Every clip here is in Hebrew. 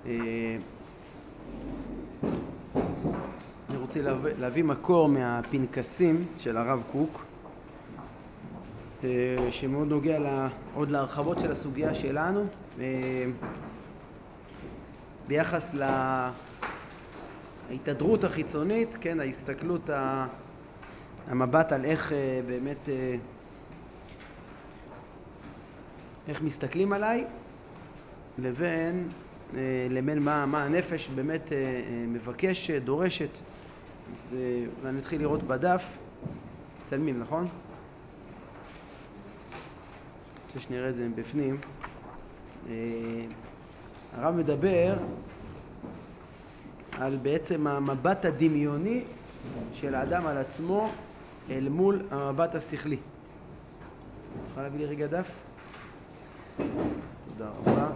אני רוצה להביא מקור מהפנקסים של הרב קוק, שמאוד נוגע עוד להרחבות של הסוגיה שלנו, ביחס להתהדרות החיצונית, כן, ההסתכלות, המבט על איך באמת, איך מסתכלים עליי, לבין מה הנפש באמת מבקשת, דורשת. אז אולי נתחיל לראות בדף, צלמים, נכון? רוצה שנראה את זה בפנים. הרב מדבר על בעצם המבט הדמיוני של האדם על עצמו אל מול המבט השכלי. תוכל להביא לי רגע דף? תודה רבה.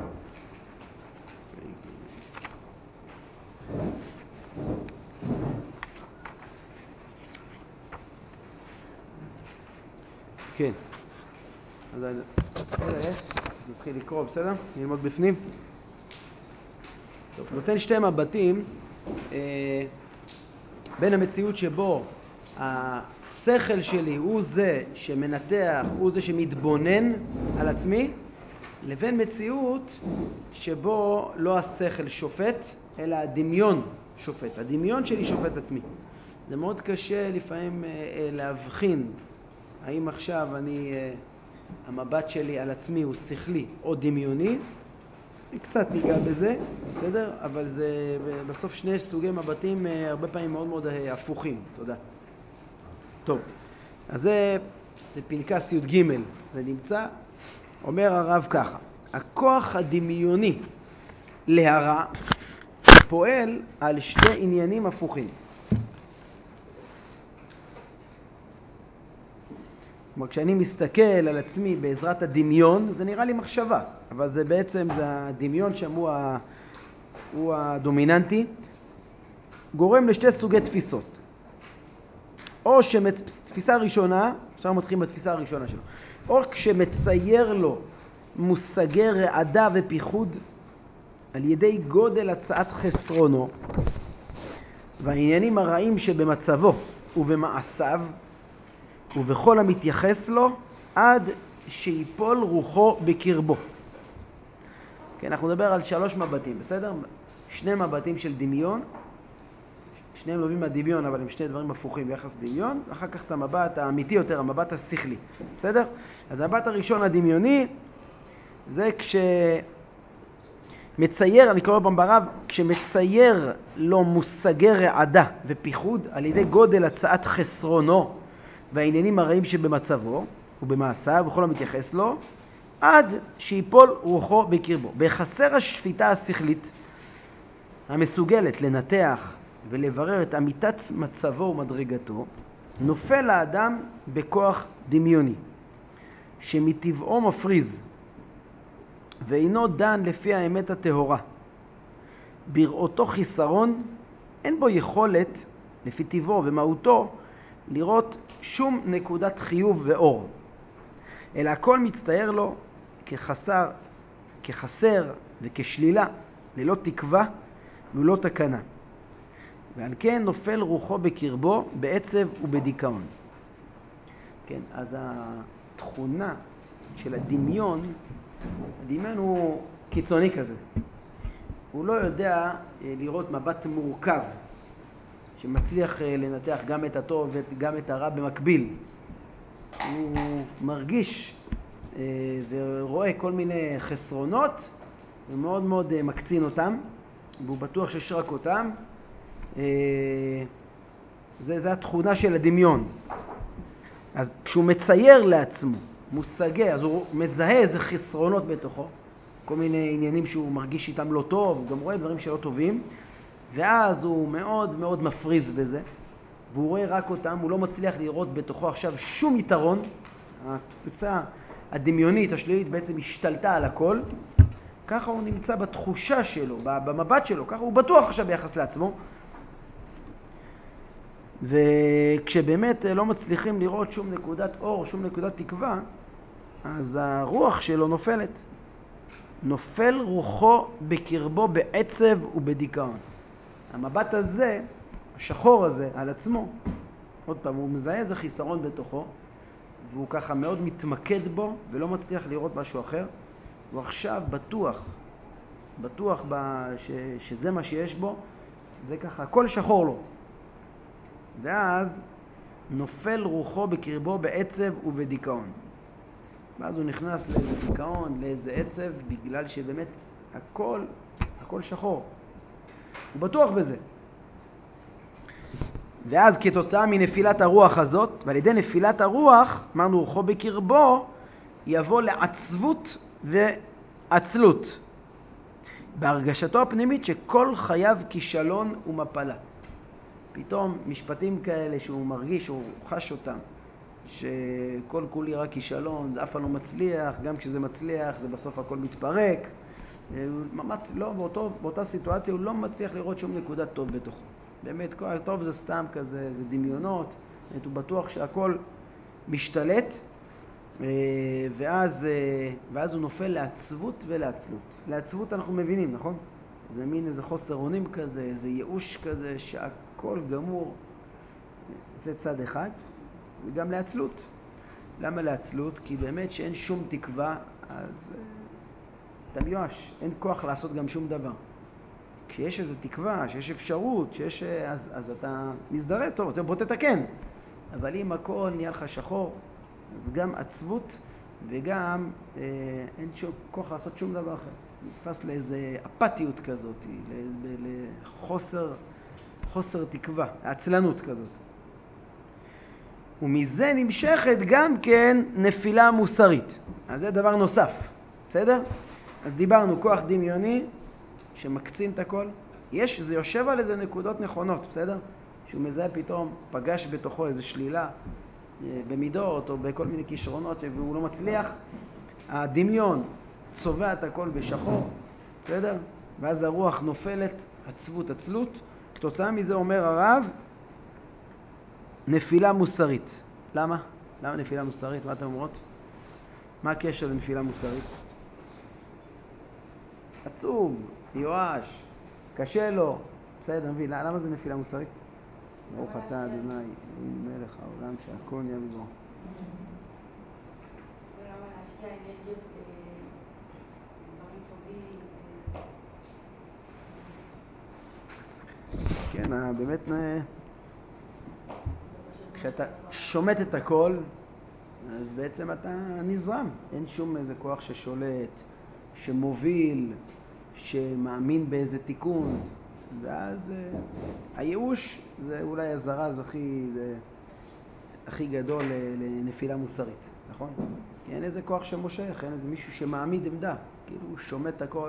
כן. אז נתחיל לקרוא, בסדר? נלמוד בפנים. טוב, נותן שתי מבטים בין המציאות שבו השכל שלי הוא זה שמנתח, הוא זה שמתבונן על עצמי, לבין מציאות שבו לא השכל שופט, אלא הדמיון שופט. הדמיון שלי שופט עצמי. זה מאוד קשה לפעמים להבחין האם עכשיו המבט שלי על עצמי הוא שכלי או דמיוני. קצת ניגע בזה, בסדר? אבל זה בסוף שני סוגי מבטים הרבה פעמים מאוד מאוד הפוכים. תודה. טוב, אז זה פנקס י"ג, זה נמצא. אומר הרב ככה: הכוח הדמיוני להרע פועל על שתי עניינים הפוכים. כלומר, כשאני מסתכל על עצמי בעזרת הדמיון, זה נראה לי מחשבה, אבל זה בעצם, זה הדמיון שם הוא הדומיננטי, גורם לשתי סוגי תפיסות. או תפיסה ראשונה, עכשיו מתחילים בתפיסה הראשונה שלו, או כשמצייר לו מושגי רעדה ופיחוד על ידי גודל הצעת חסרונו והעניינים הרעים שבמצבו ובמעשיו ובכל המתייחס לו עד שיפול רוחו בקרבו. כן, אנחנו נדבר על 3 מבטים, בסדר? 2 מבטים של דמיון, שניהם נובעים מהדמיון, אבל הם שני דברים הפוכים ביחס דמיון, ואחר כך את המבט האמיתי יותר, המבט השכלי, בסדר? אז המבט הראשון הדמיוני זה כשמצייר, אני קורא ברב, כשמצייר לו מושגי רעדה ופיחוד על ידי גודל הצעת חסרונו והעניינים הרעים שבמצבו ובמעשיו וכל המתייחס לו עד שיפול רוחו בקרבו. בחסר השפיטה השכלית המסוגלת לנתח ולברר את אמיתת מצבו ומדרגתו, נופל האדם בכוח דמיוני שמטבעו מפריז ואינו דן לפי האמת הטהורה. בראותו חיסרון אין בו יכולת לפי טבעו ומהותו לראות שום נקודת חיוב ואור, אלא הכל מצטייר לו כחסר וכשלילה, ללא תקווה ולא תקנה. ועל כן נופל רוחו בקרבו בעצב ובדיכאון. כן, אז התכונה של הדמיון הוא קיצוני כזה. הוא לא יודע לראות מבט מורכב שמצליח לנתח גם את הטוב וגם את הרע במקביל. הוא מרגיש ורואה כל מיני חסרונות ומאוד מאוד מקצין אותם, והוא בטוח שיש רק אותם. זה התכונה של הדמיון. אז כשהוא מצייר לעצמו מושגי, אז הוא מזהה איזה חסרונות בתוכו, כל מיני עניינים שהוא מרגיש איתם לא טוב, הוא גם רואה דברים שלא טובים, ואז הוא מאוד מאוד מפריז בזה, והוא רואה רק אותם, הוא לא מצליח לראות בתוכו עכשיו שום יתרון. התפיסה הדמיונית השלילית בעצם השתלטה על הכל. ככה הוא נמצא בתחושה שלו, במבט שלו, ככה הוא בטוח עכשיו ביחס לעצמו. וכשבאמת לא מצליחים לראות שום נקודת אור, שום נקודת תקווה, אז הרוח שלו נופלת. נופל רוחו בקרבו בעצב ובדיכאון. המבט הזה, השחור הזה על עצמו, עוד פעם, הוא מזהה איזה חיסרון בתוכו, והוא ככה מאוד מתמקד בו ולא מצליח לראות משהו אחר. הוא עכשיו בטוח שזה מה שיש בו, זה ככה, הכל שחור לו. ואז נופל רוחו בקרבו בעצב ובדיכאון. ואז הוא נכנס לאיזה דיכאון, לאיזה עצב, בגלל שבאמת הכל שחור. הוא בטוח בזה. ואז כתוצאה מנפילת הרוח הזאת, ועל ידי נפילת הרוח, אמרנו רוחו בקרבו, יבוא לעצבות ועצלות. בהרגשתו הפנימית שכל חייו כישלון ומפלה. פתאום משפטים כאלה שהוא מרגיש, הוא חש אותם, שכל כולי רק כישלון, זה אף פעם לא מצליח, גם כשזה מצליח זה בסוף הכל מתפרק. באותה סיטואציה הוא לא מצליח לראות שום נקודת טוב בתוכו. באמת, כל הטוב זה סתם כזה, זה דמיונות, הוא בטוח שהכל משתלט, ואז הוא נופל לעצבות ולעצלות. לעצבות אנחנו מבינים, נכון? זה מין איזה חוסר אונים כזה, איזה ייאוש כזה, שהכל גמור. זה צד אחד. וגם לעצלות. למה לעצלות? כי באמת שאין שום תקווה, אז אתה מיואש, אין כוח לעשות גם שום דבר. כשיש איזו תקווה, שיש אפשרות, אז אתה מזדרז, טוב, אז בוא תתקן. אבל אם הכל נהיה לך שחור, אז גם עצבות וגם אין שום כוח לעשות שום דבר אחר. נתפס לאיזה אפתיות כזאת, לחוסר תקווה, עצלנות כזאת. ומזה נמשכת גם כן נפילה מוסרית. אז זה דבר נוסף, בסדר? אז דיברנו כוח דמיוני שמקצין את הכל. זה יושב על איזה נקודות נכונות, בסדר? שהוא מזהה פתאום, פגש בתוכו איזה שלילה במידות או בכל מיני כישרונות והוא לא מצליח. הדמיון צובע את הכל בשחור, בסדר? ואז הרוח נופלת, עצלות. כתוצאה מזה אומר הרב, נפילה מוסרית. למה? למה נפילה מוסרית? מה אתם אומרות? מה הקשר לנפילה מוסרית? עצוב, יואש, קשה לו. בסדר, מבין, למה זה נפילה מוסרית? ברוך אתה אדוני, מלך העולם שהכל נהיה בדברו. ולמה להשקיע אנרגיות בדברים טובים? כן, באמת, כשאתה שומט את הכל, אז בעצם אתה נזרם. אין שום איזה כוח ששולט, שמוביל, שמאמין באיזה תיקון. ואז הייאוש זה אולי הזרז הכי גדול לנפילה מוסרית, נכון? כי אין איזה כוח שמושך, אין איזה מישהו שמעמיד עמדה. כאילו הוא שומט הכל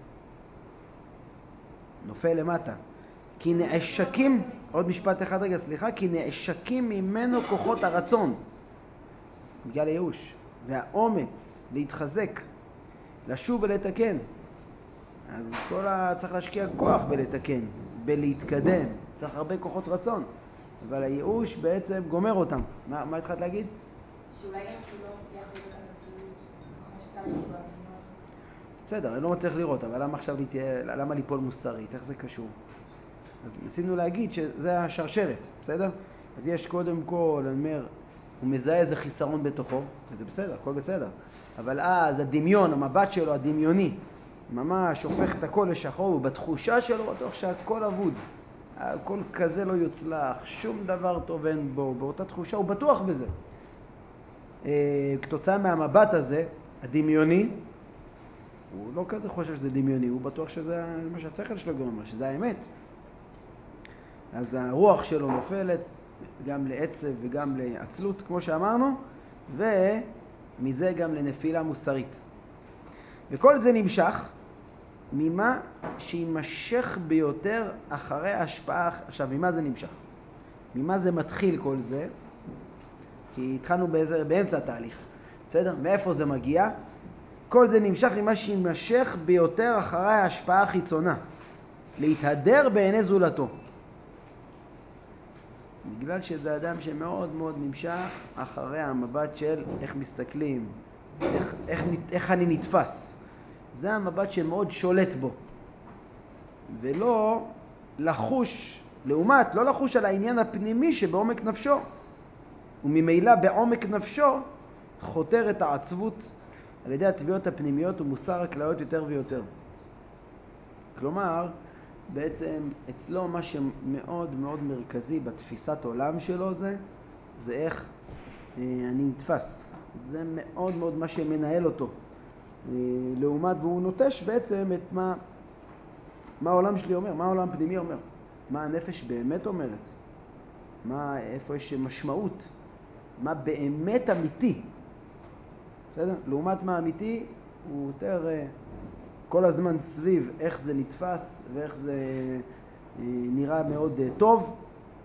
ונופל למטה. כי נעשקים, עוד משפט אחד רגע, סליחה, כי נעשקים ממנו כוחות הרצון, בגלל הייאוש, והאומץ להתחזק, לשוב ולתקן. אז צריך להשקיע כוח בלתקן, בלהתקדם, צריך הרבה כוחות רצון, אבל הייאוש בעצם גומר אותם. מה התחלת להגיד? שאולי גם כי לא מצליח לראות על עצמיות, כמו שאתה לראות. בסדר, אני לא מצליח לראות, אבל למה ליפול מוסרית? איך זה קשור? אז ניסינו להגיד שזה השרשרת, בסדר? אז יש קודם כל, אני אומר, הוא מזהה איזה חיסרון בתוכו, וזה בסדר, הכל בסדר. אבל אז הדמיון, המבט שלו, הדמיוני, ממש הופך את הכל לשחור, ובתחושה שלו בטוח שהכל אבוד. הכל כזה לא יוצלח, שום דבר טוב אין בו, באותה תחושה הוא בטוח בזה. כתוצאה מהמבט הזה, הדמיוני, הוא לא כזה חושב שזה דמיוני, הוא בטוח שזה מה שהשכל שלו גורם, שזה האמת. אז הרוח שלו נופלת גם לעצב וגם לעצלות, כמו שאמרנו, ומזה גם לנפילה מוסרית. וכל זה נמשך ממה שימשך ביותר אחרי ההשפעה. עכשיו, ממה זה נמשך? ממה זה מתחיל כל זה? כי התחלנו באמצע התהליך. בסדר? מאיפה זה מגיע? כל זה נמשך ממה שימשך ביותר אחרי ההשפעה החיצונה. להתהדר בעיני זולתו. בגלל שזה אדם שמאוד מאוד נמשך אחרי המבט של איך מסתכלים, איך אני נתפס. זה המבט שמאוד שולט בו. ולא לחוש, לעומת, לא לחוש על העניין הפנימי שבעומק נפשו. וממילא בעומק נפשו חותר את העצבות על ידי התביעות הפנימיות ומוסר הכליות יותר ויותר. כלומר, בעצם אצלו מה שמאוד מאוד מרכזי בתפיסת עולם שלו זה איך אני נתפס. זה מאוד מאוד מה שמנהל אותו. לעומת, והוא נוטש בעצם את מה העולם שלי אומר, מה העולם פנימי אומר, מה הנפש באמת אומרת, איפה יש משמעות, מה באמת אמיתי. בסדר? לעומת מה אמיתי הוא יותר כל הזמן סביב איך זה נתפס ואיך זה נראה מאוד טוב.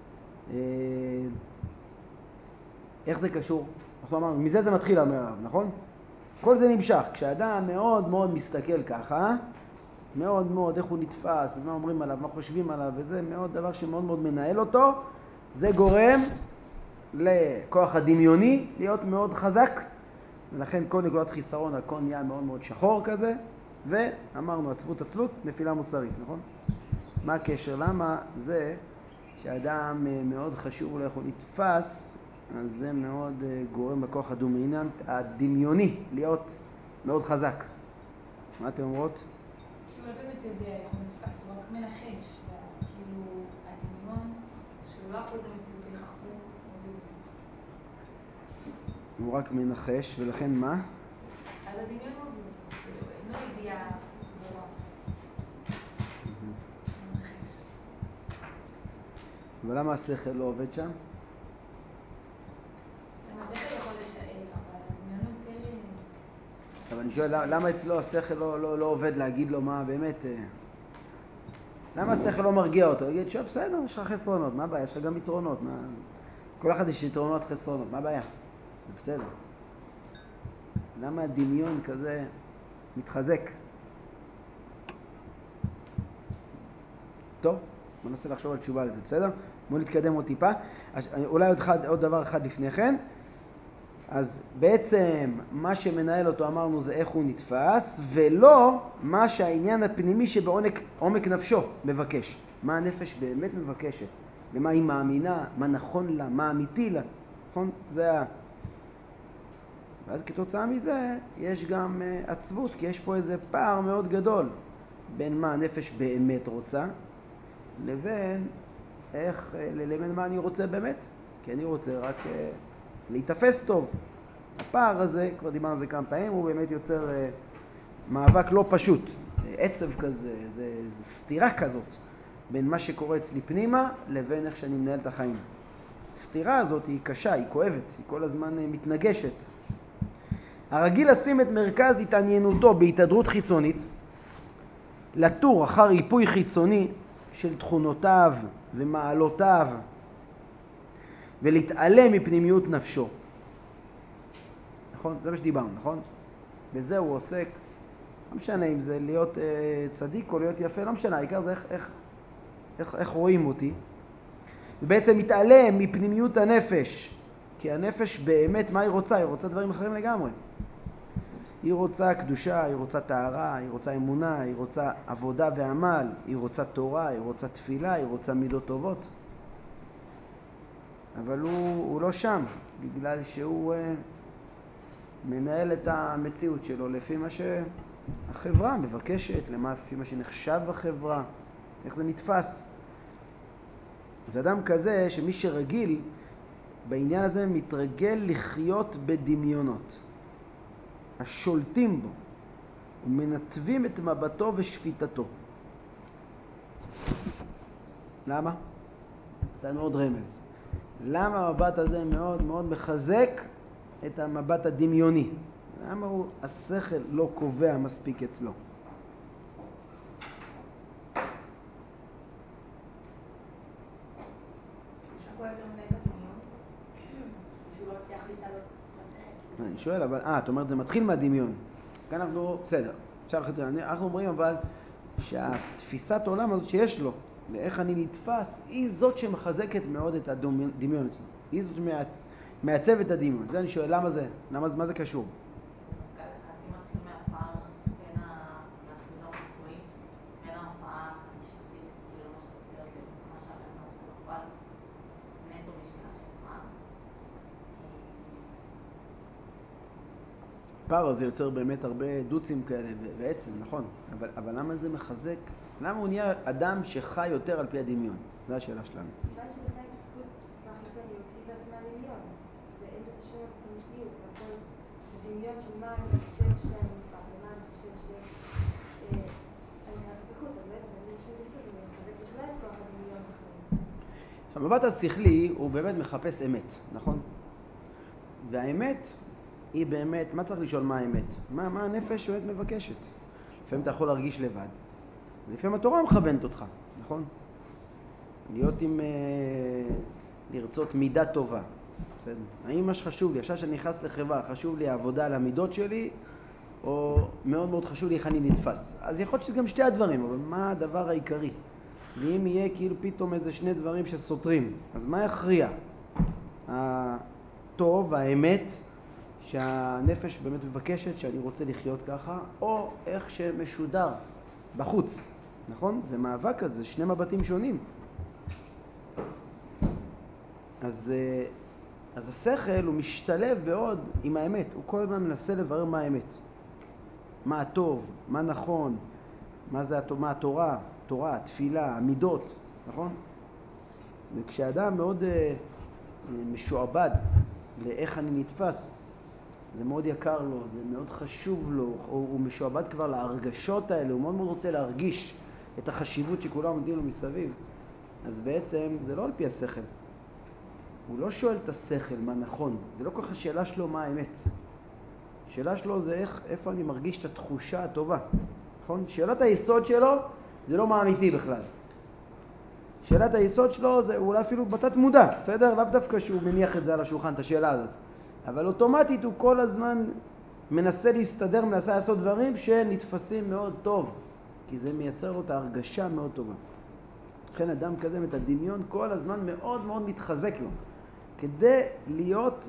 איך זה קשור? אנחנו אמרנו, מזה זה מתחיל אומר הרב, נכון? כל זה נמשך. כשאדם מאוד מאוד מסתכל ככה, מאוד מאוד איך הוא נתפס, מה אומרים עליו, מה חושבים עליו, וזה מאוד דבר שמאוד מאוד מנהל אותו, זה גורם לכוח הדמיוני להיות מאוד חזק, ולכן כל נקודת חיסרון, הכל נהיה מאוד מאוד שחור כזה, ואמרנו עצלות, נפילה מוסרית, נכון? מה הקשר? למה זה שאדם מאוד חשוב לו איך הוא נתפס, אז זה מאוד גורם לכוח הדמיוני להיות מאוד חזק. מה אתם אומרות? הוא לא באמת יודע איך הוא נתפס, הוא רק מנחש, כאילו הדמיון שהוא לא אחוז המציאות איך הוא רק מנחש, ולכן מה? אז הדמיון הוא לא ידיעה דבר. אבל למה השכל לא עובד שם? השכל יכול לשאל, אבל הדמיון הוא יותר... אבל אני שואל, למה אצלו השכל לא עובד להגיד לו מה באמת? למה השכל לא מרגיע אותו? הוא יגיד, שוב, בסדר, יש לך חסרונות, מה הבעיה? יש לך גם יתרונות. כל אחד יש יתרונות חסרונות, מה הבעיה? זה בסדר. למה הדמיון כזה מתחזק? טוב, בוא ננסה לחשוב על תשובה לזה, בסדר? בוא נתקדם עוד טיפה. אולי עוד דבר אחד לפני כן. אז בעצם מה שמנהל אותו אמרנו זה איך הוא נתפס, ולא מה שהעניין הפנימי שבעומק נפשו מבקש. מה הנפש באמת מבקשת, ומה היא מאמינה, מה נכון לה, מה אמיתי לה. נכון? ואז כתוצאה מזה יש גם עצבות, כי יש פה איזה פער מאוד גדול בין מה הנפש באמת רוצה, לבין מה אני רוצה באמת. כי אני רוצה רק להתאפס טוב. הפער הזה, כבר דיברנו על זה כמה פעמים, הוא באמת יוצר מאבק לא פשוט. עצב כזה, זה סתירה כזאת בין מה שקורה אצלי פנימה לבין איך שאני מנהל את החיים. הסתירה הזאת היא קשה, היא כואבת, היא כל הזמן מתנגשת. הרגיל לשים את מרכז התעניינותו בהתהדרות חיצונית, לטור אחר ריפוי חיצוני של תכונותיו ומעלותיו, ולהתעלם מפנימיות נפשו. נכון? זה מה שדיברנו, נכון? בזה הוא עוסק. לא משנה אם זה להיות צדיק או להיות יפה, לא משנה, העיקר זה איך רואים אותי. ובעצם מתעלם מפנימיות הנפש, כי הנפש באמת, מה היא רוצה? היא רוצה דברים אחרים לגמרי. היא רוצה קדושה, היא רוצה טהרה, היא רוצה אמונה, היא רוצה עבודה ועמל, היא רוצה תורה, היא רוצה תפילה, היא רוצה מידות טובות. אבל הוא לא שם, בגלל שהוא מנהל את המציאות שלו לפי מה שהחברה מבקשת, לפי מה שנחשב בחברה, איך זה נתפס. זה אדם כזה שמי שרגיל בעניין הזה מתרגל לחיות בדמיונות השולטים בו ומנתבים את מבטו ושפיטתו. למה? נתנו עוד רמז. למה המבט הזה מאוד מאוד מחזק את המבט הדמיוני? למה השכל לא קובע מספיק אצלו? אני שואל, אבל את אומרת זה מתחיל מהדמיון. כאן אנחנו, בסדר, אנחנו אומרים אבל שהתפיסת העולם הזאת שיש לו, לאיך אני נתפס, היא זאת שמחזקת מאוד את הדמיון אצלו. היא זאת שמעצבת את הדמיון. זה אני שואל, למה זה? מה זה קשור? זה מתחיל מהפער בין הפער הזה יוצר באמת הרבה דוצים כאלה ועצם, נכון. אבל למה זה מחזק? למה הוא נהיה אדם שחי יותר על פי הדמיון? זו השאלה שלנו. כיוון שבזה התעסקות והחיצוניות היא בעצמה הדמיון. ואין בזה שום אמיתיות, והכל דמיון של מה אני חושב שאני נתפס, ומה אני חושב שאני רק בחוץ, אז בעצם אין שום ביסוס, אני מחזק בכלל את כוח הדמיון בחיים. המבט השכלי הוא באמת מחפש אמת, נכון? והאמת היא באמת, מה צריך לשאול מה האמת? מה הנפש באמת מבקשת? לפעמים אתה יכול להרגיש לבד, ולפעמים התורה מכוונת אותך, נכון? להיות עם, לרצות מידה טובה. בסדר? האם מה שחשוב לי, עכשיו שאני נכנס לחברה, חשוב לי העבודה על המידות שלי, או מאוד מאוד חשוב לי איך אני נתפס? אז יכול להיות שזה גם שתי הדברים, אבל מה הדבר העיקרי? ואם יהיה כאילו פתאום איזה שני דברים שסותרים, אז מה יכריע? הטוב, האמת, שהנפש באמת מבקשת שאני רוצה לחיות ככה, או איך שמשודר בחוץ, נכון? זה מאבק הזה, שני מבטים שונים. אז השכל הוא משתלב ועוד עם האמת, הוא כל הזמן מנסה לברר מה האמת. מה הטוב, מה נכון, מה התורה, התפילה, המידות, נכון? וכשאדם מאוד משועבד לאיך אני נתפס, זה מאוד יקר לו, זה מאוד חשוב לו, הוא משועבד כבר להרגשות האלה, הוא מאוד מאוד רוצה להרגיש את החשיבות שכולם עומדים לו מסביב. אז בעצם זה לא על פי השכל. הוא לא שואל את השכל מה נכון, זה לא כל כך השאלה שלו מה האמת. השאלה שלו זה איפה אני מרגיש את התחושה הטובה. נכון? שאלת היסוד שלו זה לא מה אמיתי בכלל. שאלת היסוד שלו זה אולי אפילו בתת מודע, בסדר? לאו דווקא שהוא מניח את זה על השולחן, את השאלה הזאת. אבל אוטומטית הוא כל הזמן מנסה להסתדר, מנסה לעשות דברים שנתפסים מאוד טוב. כי זה מייצר לו את ההרגשה מאוד טובה. לכן אדם כזה, את הדמיון כל הזמן מאוד מאוד מתחזק לו. כדי להיות,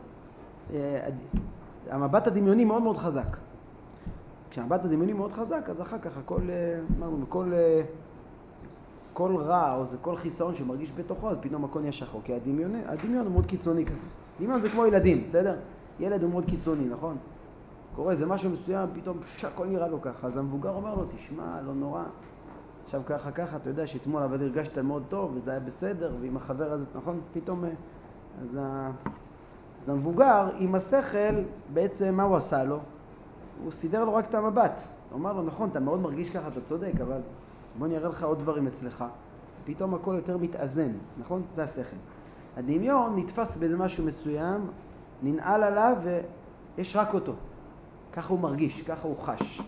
המבט הדמיוני מאוד מאוד חזק. כשהמבט הדמיוני מאוד חזק, אז אחר כך כל רע או זה כל חיסרון שמרגיש בתוכו, אז פתאום הכל נהיה שחור. כי הדמיון הוא מאוד קיצוני כזה. דמיון זה כמו ילדים, בסדר? ילד הוא מאוד קיצוני, נכון? קורה איזה משהו מסוים, פתאום הכל נראה לו ככה. אז המבוגר אומר לו, תשמע, לא נורא. עכשיו ככה, אתה יודע שאתמול אבל הרגשת מאוד טוב, וזה היה בסדר, ועם החבר הזה, נכון? פתאום, אז המבוגר עם השכל, בעצם מה הוא עשה לו? הוא סידר לו רק את המבט. הוא אמר לו, נכון, אתה מאוד מרגיש ככה, אתה צודק, אבל בוא נראה לך עוד דברים אצלך. פתאום הכל יותר מתאזן, נכון? זה השכל. הדמיון נתפס באיזה משהו מסוים, ננעל עליו ויש רק אותו. ככה הוא מרגיש, ככה הוא חש.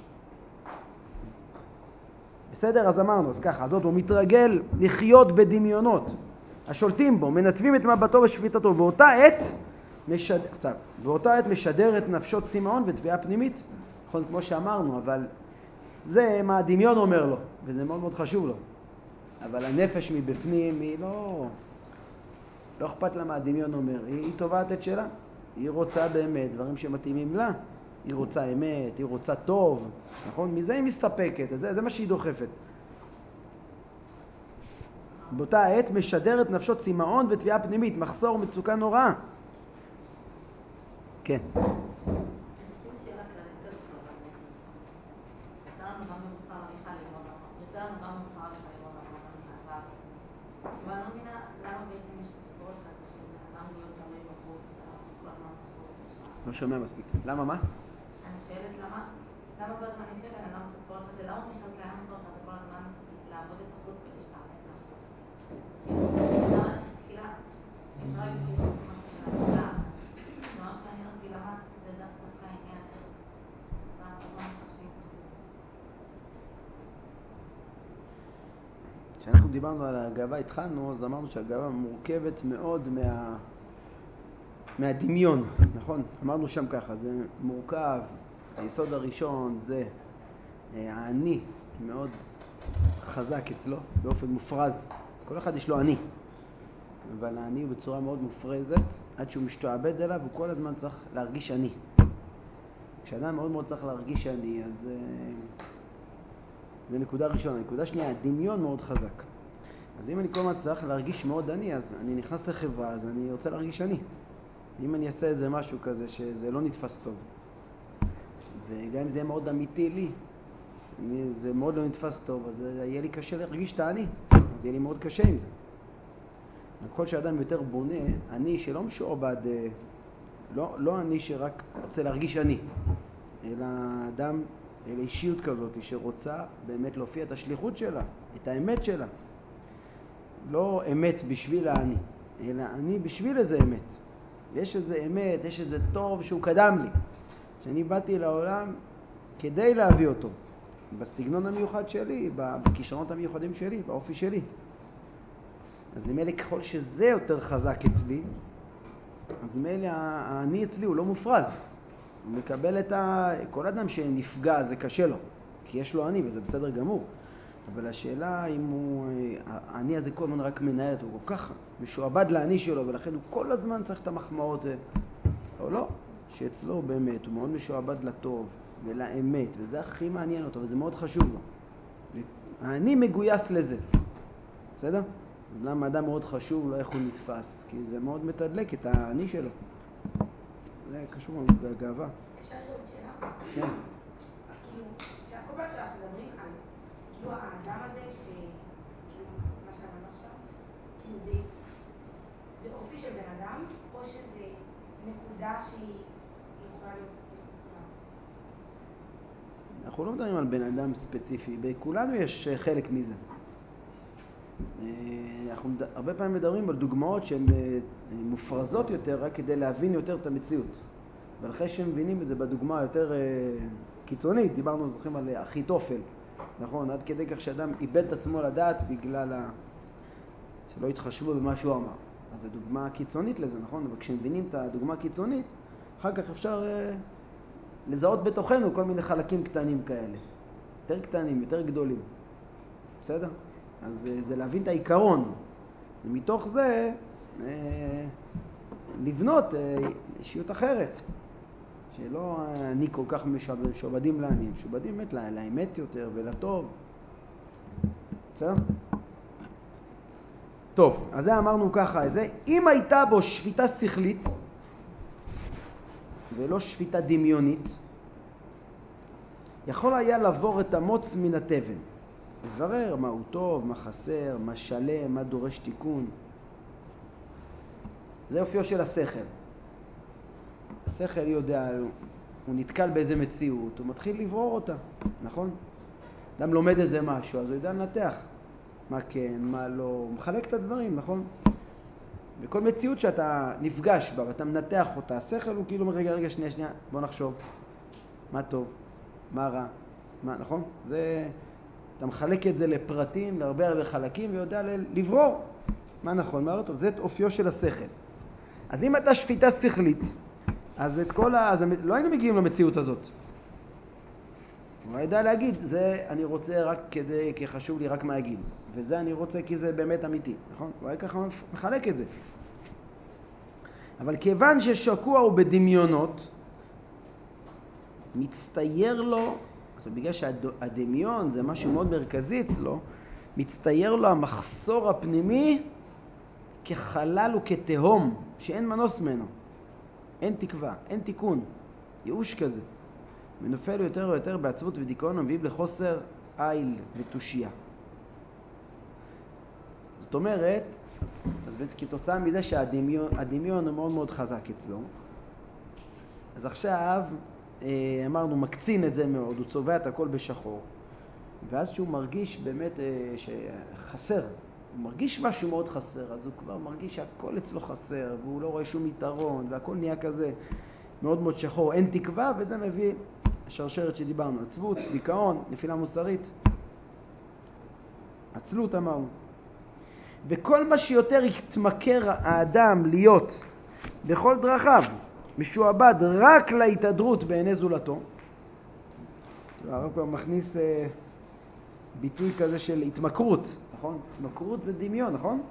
בסדר? אז אמרנו, אז ככה, אז הוא מתרגל לחיות בדמיונות. השולטים בו, מנתבים את מבטו ושפיטתו. באותה עת משדר את נפשו צמאון ותביעה פנימית. נכון, כמו שאמרנו, אבל זה מה הדמיון אומר לו, וזה מאוד מאוד חשוב לו. אבל הנפש מבפנים היא לא אכפת לה מה הדמיון אומר. היא תובעת את שלה. היא רוצה באמת דברים שמתאימים לה. היא רוצה אמת, היא רוצה טוב, נכון? מזה היא מסתפקת, זה מה שהיא דוחפת. באותה עת משדרת נפשו צמאון ותביעה פנימית, מחסור ומצוקה נוראה. כן. שאלה כללית כזאת, יצאנו גם במוסר עריכה ללמוד נכון. יצאנו גם במוסר עריכה ללמוד נכון, אבל אני לא מבינה למה בעצם יש את הצורך הזה של אדם להיות תלוי בחוץ, כל הזמן בחוץ. לא שומע מספיק. למה מה? אני שואלת למה כל הזמן יש לבן אדם את הצורך הזה? למה בכלל קיים הצורך הזה כל הזמן לעבוד את החוץ ולהשתעמם לחוץ? למה תחילה אפשר להגיד שיש משהו של העבודה? ממש מעניין אותי למה זה דווקא העניין של למה כל הזמן מחפשים את החוץ. כשאנחנו דיברנו על הגאווה התחלנו, אז אמרנו שהגאווה מורכבת מאוד מהדמיון, נכון? אמרנו שם ככה, זה מורכב, היסוד הראשון זה האני מאוד חזק אצלו, באופן מופרז. כל אחד יש לו אני, אבל האני הוא בצורה מאוד מופרזת, עד שהוא משתעבד אליו, הוא כל הזמן צריך להרגיש אני. כשאדם מאוד מאוד צריך להרגיש אני, אז זה נקודה ראשונה. נקודה שנייה, הדמיון מאוד חזק. אז אם אני כל הזמן צריך להרגיש מאוד אני, אז אני נכנס לחברה, אז אני רוצה להרגיש אני. אם אני אעשה איזה משהו כזה שזה לא נתפס טוב, וגם אם זה יהיה מאוד אמיתי לי, זה מאוד לא נתפס טוב, אז יהיה לי קשה להרגיש את האני, אז יהיה לי מאוד קשה עם זה. ככל שאדם יותר בונה, אני שלא משועבד, לא אני שרק רוצה להרגיש אני, אלא אדם, אלא אישיות כזאת שרוצה באמת להופיע את השליחות שלה, את האמת שלה. לא אמת בשביל האני, אלא אני בשביל איזה אמת. יש איזה אמת, יש איזה טוב שהוא קדם לי. שאני באתי לעולם כדי להביא אותו. בסגנון המיוחד שלי, בכישרונות המיוחדים שלי, באופי שלי. אז אם אלה ככל שזה יותר חזק אצלי, אז אם אלה האני אצלי הוא לא מופרז. הוא מקבל כל אדם שנפגע זה קשה לו, כי יש לו אני וזה בסדר גמור. אבל השאלה אם האני הזה כל הזמן רק מנהל, הוא כל כך משועבד לאני שלו, ולכן הוא כל הזמן צריך את המחמאות, או לא, שאצלו באמת הוא מאוד משועבד לטוב ולאמת, וזה הכי מעניין אותו, וזה מאוד חשוב לו. האני מגויס לזה, בסדר? אז למה האדם מאוד חשוב לו איך הוא נתפס? כי זה מאוד מתדלק את האני שלו. זה קשור בגאווה. אפשר לשאול שאלה? כן. כאילו, כל פעם שאנחנו מדברים על כאילו האדם הזה, כאילו, מה שאמרנו עכשיו, כאילו זה אופי של בן אדם, או שזה נקודה שהיא יכולה להיות נקודה? אנחנו לא מדברים על בן אדם ספציפי, בכולנו יש חלק מזה. אנחנו הרבה פעמים מדברים על דוגמאות שהן מופרזות יותר רק כדי להבין יותר את המציאות. אבל אחרי שהם מבינים את זה בדוגמה יותר קיצונית, דיברנו, זוכרים על אחיתופל, נכון? עד כדי כך שאדם איבד את עצמו לדעת בגלל שלא התחשבו במה שהוא אמר. אז זו דוגמה קיצונית לזה, נכון? אבל כשמבינים את הדוגמה הקיצונית, אחר כך אפשר לזהות בתוכנו כל מיני חלקים קטנים כאלה. יותר קטנים, יותר גדולים. בסדר? אז זה להבין את העיקרון. ומתוך זה לבנות אישיות אחרת. שלא אני כל כך משועבדים לאני, משועבדים באמת לאמת יותר ולטוב. בסדר? טוב, אז זה אמרנו ככה, אם הייתה בו שפיטה שכלית ולא שפיטה דמיונית, יכול היה לעבור את המוץ מן התבן, לברר מה הוא טוב, מה חסר, מה שלם, מה דורש תיקון. זה אופיו של השכל. השכל יודע, הוא נתקל באיזה מציאות, הוא מתחיל לברור אותה, נכון? אדם לומד איזה משהו, אז הוא יודע לנתח מה כן, מה לא, הוא מחלק את הדברים, נכון? וכל מציאות שאתה נפגש בה ואתה מנתח אותה, השכל הוא כאילו רגע, שנייה, בוא נחשוב מה טוב, מה רע, מה, נכון? זה, אתה מחלק את זה לפרטים, להרבה חלקים, ויודע לברור מה נכון, מה לא טוב. זה את אופיו של השכל. אז אם אתה שפיטה שכלית, אז אז לא היינו מגיעים למציאות הזאת. הוא ידע להגיד, זה אני רוצה רק כי חשוב לי רק מה אגיד, וזה אני רוצה כי זה באמת אמיתי, נכון? הוא היה ככה מחלק את זה. אבל כיוון ששקוע הוא בדמיונות, מצטייר לו, בגלל שהדמיון זה משהו מאוד מרכזי אצלו, מצטייר לו המחסור הפנימי כחלל וכתהום, שאין מנוס ממנו. אין תקווה, אין תיקון, ייאוש כזה. ונופל יותר ויותר בעצבות ודיכאון המביאים לחוסר איל ותושייה. זאת אומרת, אז בעצם כתוצאה מזה שהדמיון הוא מאוד מאוד חזק אצלו, אז עכשיו אמרנו מקצין את זה מאוד, הוא צובע את הכל בשחור, ואז שהוא מרגיש באמת שחסר, הוא מרגיש משהו מאוד חסר, אז הוא כבר מרגיש שהכל אצלו חסר, והוא לא רואה שום יתרון, והכל נהיה כזה מאוד מאוד שחור, אין תקווה, וזה מביא השרשרת שדיברנו, עצבות, דיכאון, נפילה מוסרית, עצלות אמרנו. וכל מה שיותר יתמכר האדם להיות בכל דרכיו משועבד רק להתהדרות בעיני זולתו, הרב כבר מכניס ביטוי כזה של התמכרות, נכון? התמכרות זה דמיון, נכון?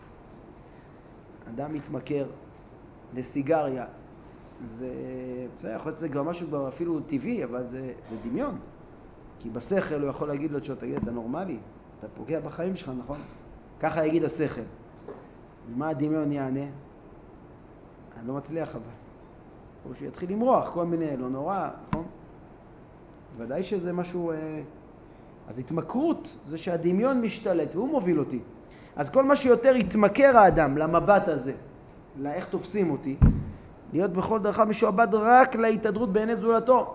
אדם מתמכר לסיגריה, זה יכול להיות כבר משהו כבר אפילו טבעי, אבל זה דמיון. כי בשכל הוא יכול להגיד לו, תגיד, אתה נורמלי? אתה פוגע בחיים שלך, נכון? ככה יגיד השכל. ומה הדמיון יענה? אני לא מצליח אבל. או שיתחיל למרוח כל מיני, לא נורא, נכון? ודאי שזה משהו... אז התמכרות זה שהדמיון משתלט והוא מוביל אותי. אז כל מה שיותר יתמכר האדם למבט הזה, לאיך תופסים אותי, להיות בכל דרכיו משועבד רק להתהדרות בעיני זולתו.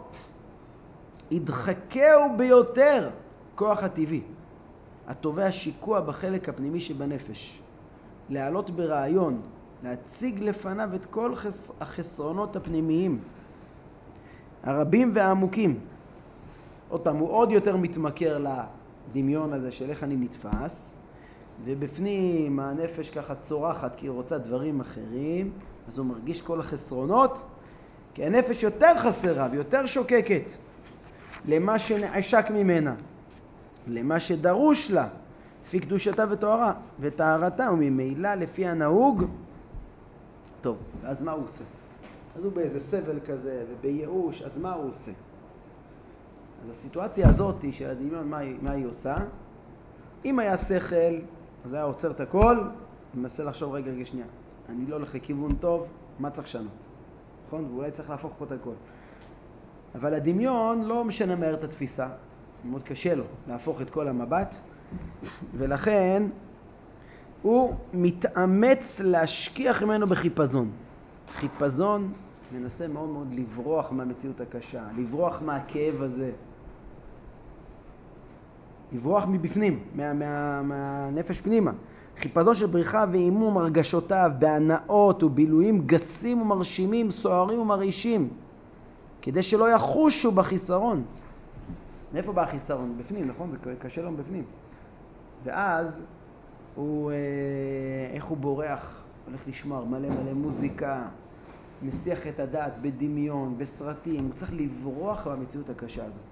ידחקהו ביותר כוח הטבעי, התובע שיקוע בחלק הפנימי שבנפש, להעלות ברעיון, להציג לפניו את כל החסרונות הפנימיים, הרבים והעמוקים. עוד פעם, הוא עוד יותר מתמכר לדמיון הזה של איך אני נתפס, ובפנים הנפש ככה צורחת כי היא רוצה דברים אחרים, אז הוא מרגיש כל החסרונות, כי הנפש יותר חסרה ויותר שוקקת למה שנעשק ממנה, למה שדרוש לה, לפי קדושתה וטהרתה, וממילא לפי הנהוג. טוב, אז מה הוא עושה? אז הוא באיזה סבל כזה ובייאוש, אז מה הוא עושה? אז הסיטואציה הזאת של הדמיון, מה היא עושה? אם היה שכל, אז היה עוצר את הכל, ומנסה לחשוב רגע שנייה, אני לא הולך לכיוון טוב, מה צריך לשנות? נכון? ואולי צריך להפוך פה את הכל. אבל הדמיון לא משנה מהר את התפיסה, מאוד קשה לו להפוך את כל המבט, ולכן הוא מתאמץ להשכיח ממנו בחיפזון. חיפזון מנסה מאוד מאוד לברוח מהמציאות הקשה, לברוח מהכאב הזה, לברוח מבפנים, מהנפש פנימה. חיפזון של בריחה ואימום הרגשותיו בהנאות ובילויים גסים ומרשימים, סוערים ומרעישים, כדי שלא יחושו בחיסרון. מאיפה בא החיסרון? בפנים, נכון? זה קשה לו בפנים. ואז הוא, איך הוא בורח? הולך לשמוע מלא מוזיקה, מסיח את הדעת בדמיון, בסרטים. הוא צריך לברוח במציאות הקשה הזאת.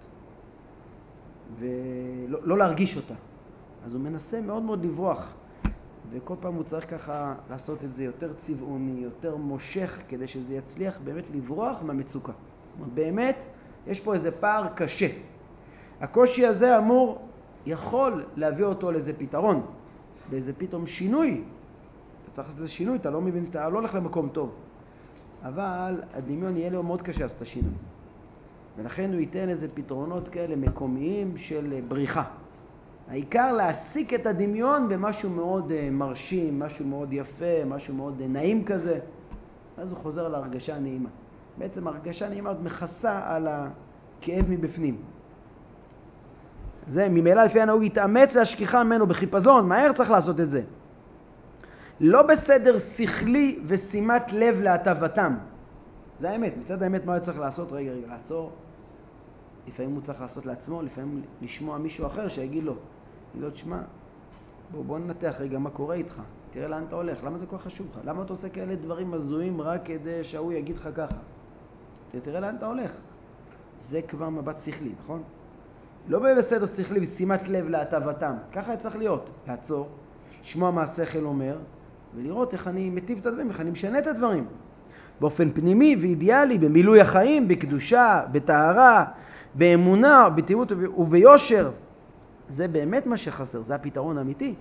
ולא להרגיש אותה. אז הוא מנסה מאוד מאוד לברוח. וכל פעם הוא צריך ככה לעשות את זה יותר צבעוני, יותר מושך, כדי שזה יצליח באמת לברוח מהמצוקה. באמת, יש פה איזה פער קשה. הקושי הזה יכול להביא אותו לאיזה פתרון, לאיזה פתאום שינוי. אתה צריך לעשות איזה שינוי, אתה לא מבין, אתה לא הולך למקום טוב. אבל הדמיון יהיה לו מאוד קשה לעשות את השינוי. ולכן הוא ייתן איזה פתרונות כאלה מקומיים של בריחה. העיקר להעסיק את הדמיון במשהו מאוד מרשים, משהו מאוד יפה, משהו מאוד נעים כזה. אז הוא חוזר להרגשה הנעימה. בעצם הרגשה הנעימה עוד מכסה על הכאב מבפנים. זה ממילא לפי הנהוג יתאמץ להשכיחה ממנו בחיפזון, מהר צריך לעשות את זה. לא בסדר שכלי ושימת לב להטבתם. זה האמת, מצד האמת מה הוא צריך לעשות? רגע, לעצור. לפעמים הוא צריך לעשות לעצמו, לפעמים לשמוע מישהו אחר שיגיד לו, תשמע, בוא ננתח רגע מה קורה איתך, תראה לאן אתה הולך, למה זה כל חשוב לך? למה אתה עושה כאלה דברים מזויים רק כדי שהוא יגיד לך ככה? תראה לאן אתה הולך. זה כבר מבט שכלי, נכון? לא בסדר שכלי ושימת לב להטבתם, ככה צריך להיות, לעצור, לשמוע מה השכל אומר, ולראות איך אני מטיב את הדברים, איך אני משנה את הדברים. באופן פנימי ואידיאלי, במילוי החיים, בקדושה, בטהרה, באמונה, בתיבות וביושר. זה באמת מה שחסר, זה הפתרון האמיתי.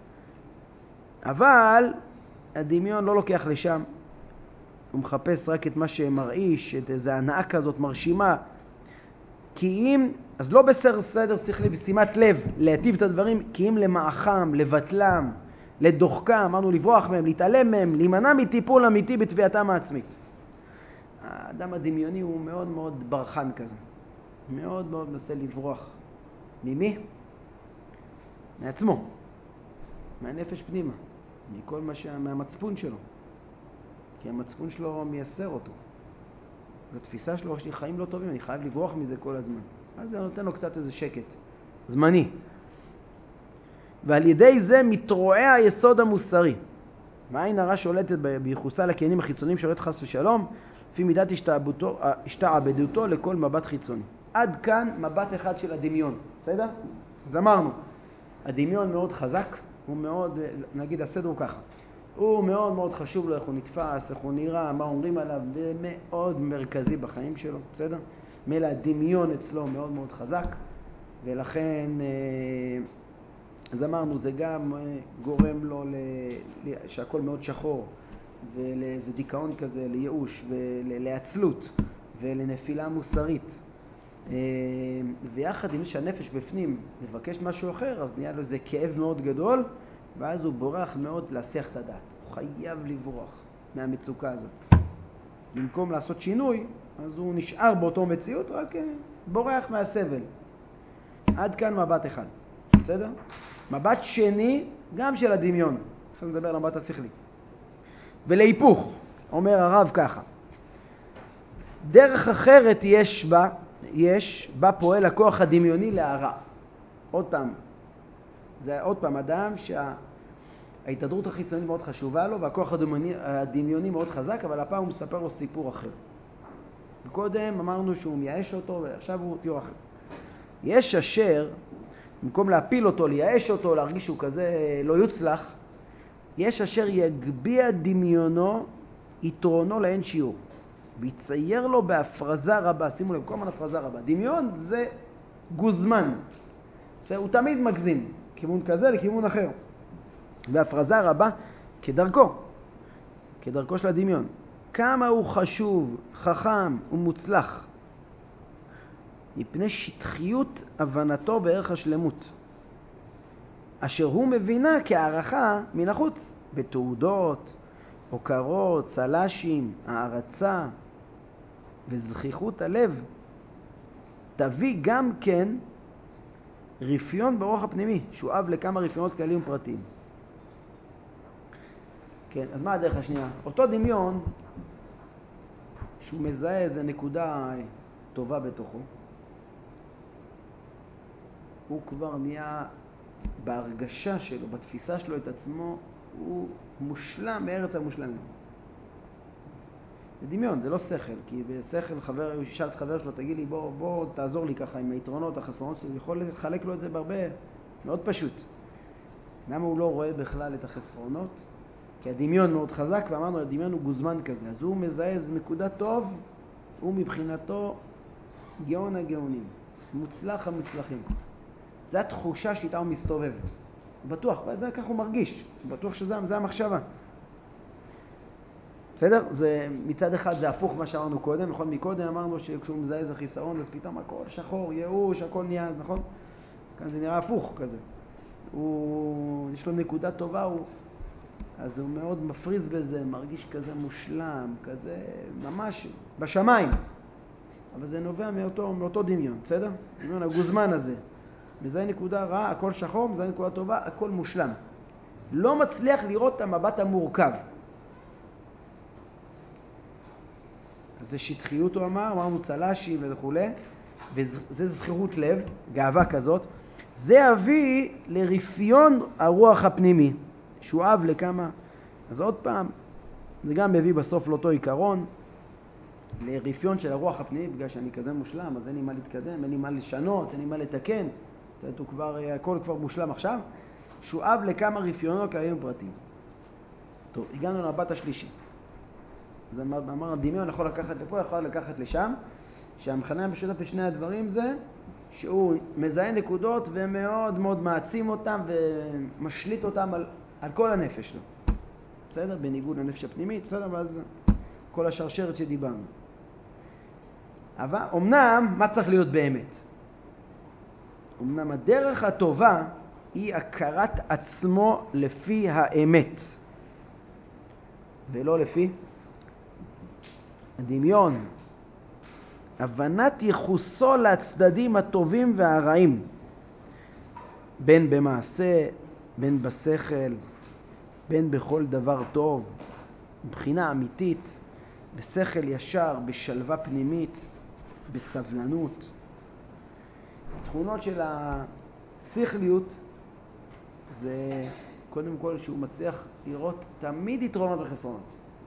אבל הדמיון לא לוקח לשם. הוא מחפש רק את מה שמרעיש, את איזו הנאה כזאת מרשימה. כי אם, אז לא בסדר שכלי ושימת לב להטיב את הדברים, כי אם למעחם, לבטלם, לדוחקם, אמרנו לברוח מהם, להתעלם מהם, להימנע מטיפול אמיתי בתביעתם העצמית. האדם הדמיוני הוא מאוד מאוד ברחן כזה. מאוד מאוד מנסה לברוח. ממי? מעצמו. מהנפש פנימה. מכל מהמצפון שלו. כי המצפון שלו מייסר אותו. התפיסה שלו, יש לי חיים לא טובים, אני חייב לברוח מזה כל הזמן. אז זה נותן לו קצת איזה שקט. זמני. ועל ידי זה מתרועע היסוד המוסרי. והעין הרע שולטת ביחוסה לקיינים החיצוניים שולט חס ושלום, לפי מידת השתעבדותו לכל מבט חיצוני. עד כאן מבט אחד של הדמיון. בסדר? אז אמרנו, הדמיון מאוד חזק, הוא מאוד, נגיד הסדר הוא ככה, הוא מאוד מאוד חשוב לו איך הוא נתפס, איך הוא נראה, מה אומרים עליו, זה מאוד מרכזי בחיים שלו, בסדר? מילא הדמיון אצלו מאוד מאוד חזק, ולכן, אז אמרנו, זה גם גורם לו שהכל מאוד שחור, ולאיזה דיכאון כזה, לייאוש, ולעצלות, ולנפילה מוסרית. ויחד עם שהנפש בפנים מבקש משהו אחר, אז נהיה לו איזה כאב מאוד גדול, ואז הוא בורח מאוד להסיח את הדעת. הוא חייב לברוח מהמצוקה הזאת. במקום לעשות שינוי, אז הוא נשאר באותו מציאות, רק בורח מהסבל. עד כאן מבט אחד. בסדר? מבט שני, גם של הדמיון. עכשיו נדבר על מבט השכלי. ולהיפוך, אומר הרב ככה. דרך אחרת יש בה פועל הכוח הדמיוני להרע. עוד פעם אדם שההתהדרות החיצונית מאוד חשובה לו, והכוח הדמיוני מאוד חזק, אבל הפעם הוא מספר לו סיפור אחר. קודם אמרנו שהוא מייאש אותו, ועכשיו הוא תיאור אחר. יש אשר, במקום להפיל אותו, לייאש אותו, להרגיש שהוא כזה לא יוצלח, יש אשר יגביע דמיונו יתרונו לאין שיעור. ויצייר לו בהפרזה רבה, שימו לב, כל הזמן הפרזה רבה. דמיון זה גוזמן. הוא תמיד מגזים, כיוון כזה לכיוון אחר. בהפרזה רבה כדרכו של הדמיון. כמה הוא חשוב, חכם ומוצלח. מפני שטחיות הבנתו בערך השלמות. אשר הוא מבינה כערכה מן החוץ, בתעודות, הוקרות, צלשים, הערצה וזכיחות הלב, תביא גם כן רפיון ברוח הפנימי, שהוא אב לכמה רפיונות כלליים ופרטיים. כן, אז מה הדרך השנייה? אותו דמיון, שהוא מזהה איזו נקודה טובה בתוכו, הוא כבר נהיה בהרגשה שלו, בתפיסה שלו את עצמו, הוא מושלם מארץ המושלמים. זה דמיון, זה לא שכל, כי בשכל הוא ישאל את חבר שלו, תגיד לי, בוא תעזור לי ככה עם היתרונות, החסרונות שלו, הוא יכול לחלק לו את זה בהרבה, מאוד פשוט. למה הוא לא רואה בכלל את החסרונות? כי הדמיון מאוד חזק, ואמרנו, הדמיון הוא גוזמן כזה, אז הוא מזהה איזו נקודה טוב, הוא מבחינתו גאון הגאונים, מוצלח המצלחים. זו התחושה שאיתה הוא מסתובב. הוא בטוח, זה כך הוא מרגיש, הוא בטוח שזה המחשבה. בסדר? מצד אחד זה הפוך מה שאמרנו קודם, נכון? מקודם אמרנו שכשהוא מזהה איזה חיסרון, אז פתאום הכל שחור, ייאוש, הכל נהיה, נכון? כאן זה נראה הפוך כזה. יש לו נקודה טובה, אז הוא מאוד מפריז בזה, מרגיש כזה מושלם, כזה ממש בשמיים. אבל זה נובע מאותו דמיון, בסדר? דמיון הגוזמן הזה. מזהה נקודה רעה, הכל שחור, מזהה נקודה טובה, הכל מושלם. לא מצליח לראות את המבט המורכב. אז זה שטחיות, הוא אמרנו צלשי וכו', וזה זכירות לב, גאווה כזאת. זה יביא לרפיון הרוח הפנימי, שהוא אב לכמה. אז עוד פעם, זה גם מביא בסוף לאותו עיקרון, לרפיון של הרוח הפנימית, בגלל שאני כזה מושלם, אז אין לי מה להתקדם, אין לי מה לשנות, אין לי מה לתקן. הכל כבר מושלם עכשיו. שהוא אב לכמה רפיונות כלליים ופרטיים. טוב, הגענו למבט השלישי. אז אמר, הדמיון יכול לקחת לפה, יכול לקחת לשם, שהמכנה המשותף לשני הדברים זה שהוא מזהה נקודות ומאוד מאוד מעצים אותם ומשליט אותם על כל הנפש שלו. בסדר? בניגוד לנפש הפנימית, בסדר? ואז כל השרשרת שדיברנו. אבל אמנם, מה צריך להיות באמת? אמנם הדרך הטובה היא הכרת עצמו לפי האמת, ולא לפי הדמיון. הבנת יחוסו לצדדים הטובים והרעים, בין במעשה, בין בשכל, בין בכל דבר טוב, מבחינה אמיתית, בשכל ישר, בשלווה פנימית, בסבלנות. התכונות של השכליות זה קודם כל שהוא מצליח לראות תמיד יתרונות וחסרונות.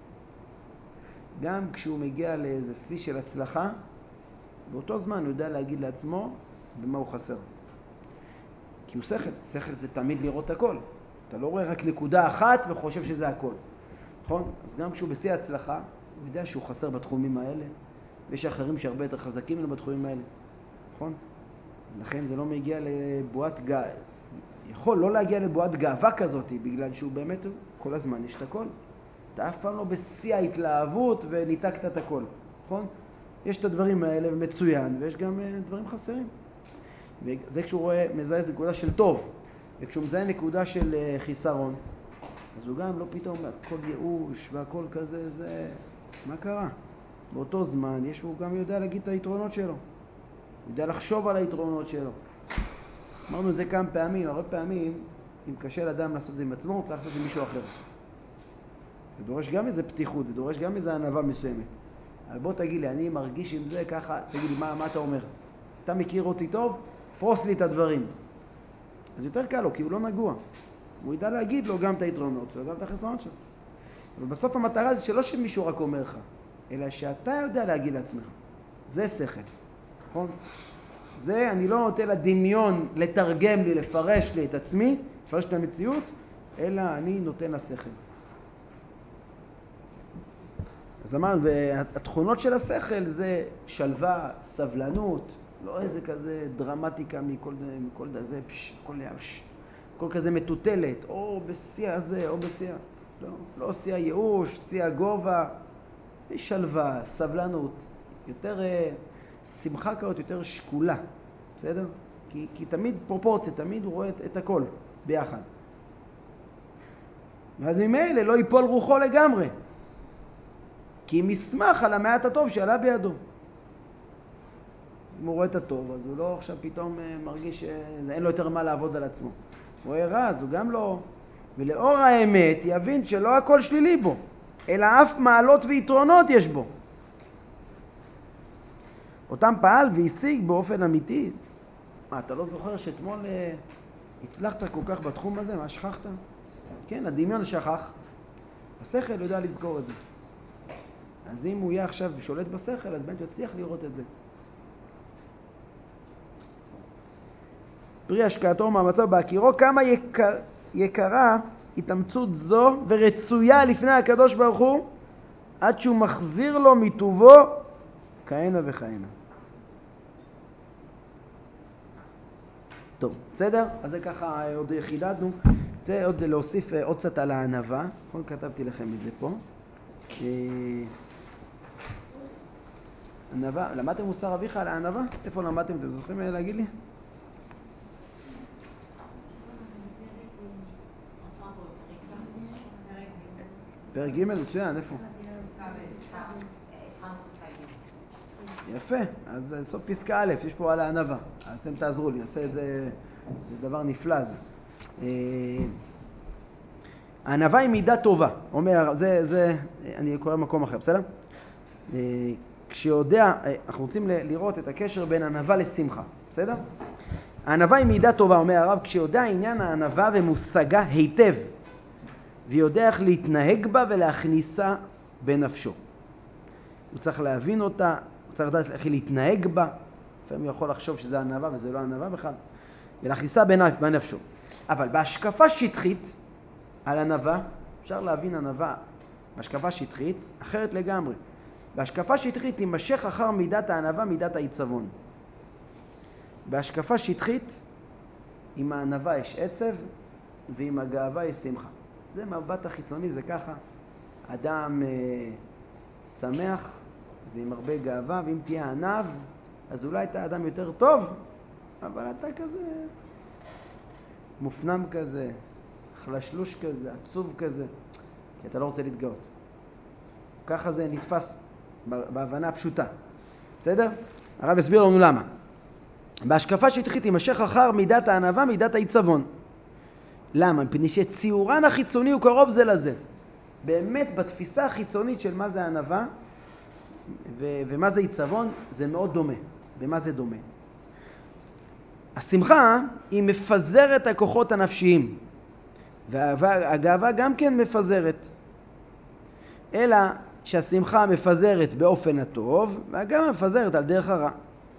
גם כשהוא מגיע לאיזה שיא של הצלחה, באותו זמן הוא יודע להגיד לעצמו במה הוא חסר. כי הוא שכל. שכל זה תמיד לראות הכל. אתה לא רואה רק נקודה אחת וחושב שזה הכל. נכון? אז גם כשהוא בשיא הצלחה, הוא יודע שהוא חסר בתחומים האלה, ויש אחרים שהרבה יותר חזקים ממנו בתחומים האלה. נכון? לכן זה לא מגיע לבועת גאווה. יכול לא להגיע לבועת גאווה כזאת, בגלל שהוא באמת כל הזמן יש את הכל. אתה אף פעם לא בשיא ההתלהבות וניתקת את הכל. נכון? יש את הדברים האלה מצוין, ויש גם דברים חסרים. וזה כשהוא רואה, מזהה נקודה של טוב, וכשהוא מזהה נקודה של חיסרון, אז הוא גם לא פתאום הכל ייאוש והכל כזה, זה... מה קרה? באותו זמן הוא גם יודע להגיד את היתרונות שלו. הוא יודע לחשוב על היתרונות שלו. אמרנו את זה כמה פעמים, הרבה פעמים, אם קשה לאדם לעשות את זה עם עצמו, הוא צריך לעשות את זה עם מישהו אחר. זה דורש גם איזה פתיחות, זה דורש גם איזה ענווה מסוימת. אבל בוא תגיד לי, אני מרגיש עם זה ככה, תגיד לי, מה אתה אומר? אתה מכיר אותי טוב? פרוס לי את הדברים. אז יותר קל לו, כי הוא לא נגוע. הוא ידע להגיד לו גם את היתרונות שלו, גם את החסרונות שלו. אבל בסוף המטרה זה שלא שמישהו רק אומר לך, אלא שאתה יודע להגיד לעצמך. זה שכל, נכון? זה אני לא נותן לדמיון לתרגם לי, לפרש לי את עצמי, לפרש את המציאות, אלא אני נותן לשכל. אז אמרנו, והתכונות של השכל זה שלווה, סבלנות, לא איזה כזה דרמטיקה מכל זה, כל כזה מטוטלת, או בשיא הזה, או בשיא, לא שיא הייאוש, שיא הגובה, שלווה, סבלנות, יותר שמחה כזאת, יותר שקולה, בסדר? כי תמיד פרופורציה, תמיד הוא רואה את הכל ביחד. ואז ממילא לא ייפול רוחו לגמרי, כי אם ישמח על המעט הטוב שעלה בידו. אם הוא רואה את הטוב, אז הוא לא עכשיו פתאום מרגיש שאין לו יותר מה לעבוד על עצמו. הוא רואה רע, אז הוא גם לא... ולאור האמת יבין שלא הכל שלילי בו, אלא אף מעלות ויתרונות יש בו. אותם פעל והשיג באופן אמיתי. מה, אתה לא זוכר שאתמול הצלחת כל כך בתחום הזה? מה, שכחת? כן, הדמיון שכח. השכל יודע לזכור את זה. אז אם הוא יהיה עכשיו שולט בשכל, אז באמת יצליח לראות את זה. פרי השקעתו מהמצב בהכירו, כמה יקרה התאמצות זו ורצויה לפני הקדוש ברוך הוא, עד שהוא מחזיר לו מטובו כהנה וכהנה. טוב, בסדר? אז זה ככה עוד חידדנו. זה עוד להוסיף עוד קצת על הענווה. נכון, כתבתי לכם את זה פה. ענווה, למדתם מוסר אביך על הענווה? איפה למדתם? אתם זוכרים להגיד לי? פרק ג' מצוין, איפה? יפה, אז סוף פסקה א', יש פה על הענווה. אז אתם תעזרו לי, נעשה את זה, זה דבר נפלא זה. הענווה היא מידה טובה, אומר, זה, אני קורא מקום אחר, בסדר? כשיודע, אנחנו רוצים לראות את הקשר בין ענווה לשמחה, בסדר? הענווה היא מידה טובה, אומר הרב, כשיודע עניין הענווה ומושגה היטב, ויודע איך להתנהג בה ולהכניסה בנפשו. הוא צריך להבין אותה, הוא צריך לדעת איך להתנהג בה, לפעמים הוא יכול לחשוב שזה ענווה וזה לא ענווה בכלל, ולהכניסה בנפשו. אבל בהשקפה שטחית על ענווה, אפשר להבין ענווה בהשקפה שטחית אחרת לגמרי. בהשקפה שטחית תימשך אחר מידת הענווה, מידת העיצבון. בהשקפה שטחית, עם הענווה יש עצב, ועם הגאווה יש שמחה. זה מבט החיצוני, זה ככה. אדם שמח, זה עם הרבה גאווה, ואם תהיה ענב, אז אולי אתה אדם יותר טוב, אבל אתה כזה מופנם כזה, חלשלוש כזה, עצוב כזה, כי אתה לא רוצה להתגאות. ככה זה נתפס בהבנה הפשוטה. בסדר? הרב הסביר לנו למה. בהשקפה שטחית תימשך אחר מידת הענווה, מידת העיצבון. למה? מפני שציורן החיצוני הוא קרוב זה לזה. באמת בתפיסה החיצונית של מה זה ענווה ומה זה עיצבון, זה מאוד דומה. במה זה דומה? השמחה היא מפזרת הכוחות הנפשיים, והגאווה גם כן מפזרת. אלא שהשמחה מפזרת באופן הטוב, והגאווה מפזרת על דרך הרע.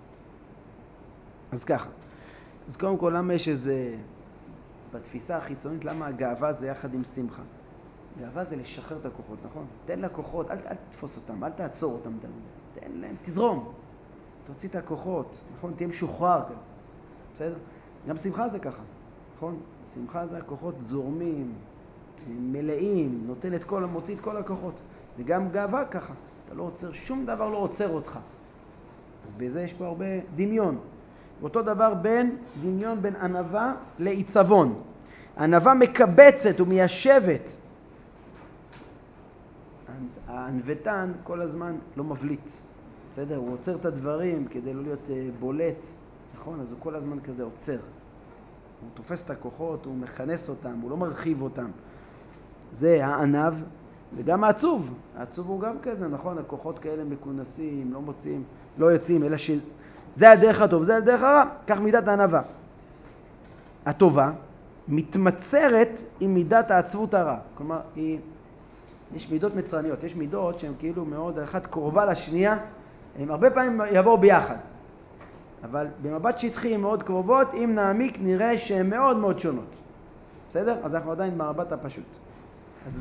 אז ככה. אז קודם כל, למה יש איזה... בתפיסה החיצונית, למה הגאווה זה יחד עם שמחה? גאווה זה לשחרר את הכוחות, נכון? תן לכוחות, אל תתפוס אותם, אל תעצור אותם. תן להם, תזרום. תוציא את הכוחות, נכון? תהיה משוחרר כזה. בסדר? גם שמחה זה ככה, נכון? שמחה זה הכוחות זורמים, מלאים, מוציא את כל הכוחות. וגם גאווה ככה. אתה לא עוצר, שום דבר לא עוצר אותך. אז בזה יש פה הרבה דמיון. אותו דבר דמיון בין ענווה לעיצבון. הענווה מקבצת ומיישבת. הענוותן כל הזמן לא מבליט. בסדר? הוא עוצר את הדברים כדי לא להיות בולט. נכון? אז הוא כל הזמן כזה עוצר. הוא תופס את הכוחות, הוא מכנס אותם, הוא לא מרחיב אותם. זה הענב, וגם העצוב. העצוב הוא גם כזה, נכון? הכוחות כאלה מכונסים, לא מוצאים, לא יוצאים, אלא שזה הדרך הטוב, זה הדרך הרע. כך מידת הענבה. הטובה מתמצרת עם מידת העצבות הרע. כלומר, יש מידות מצרניות, יש מידות שהן כאילו מאוד, אחת קרובה לשנייה, הן הרבה פעמים יבואו ביחד. אבל במבט שטחי מאוד קרובות, אם נעמיק נראה שהן מאוד מאוד שונות. בסדר? אז אנחנו עדיין במבט הפשוט. אז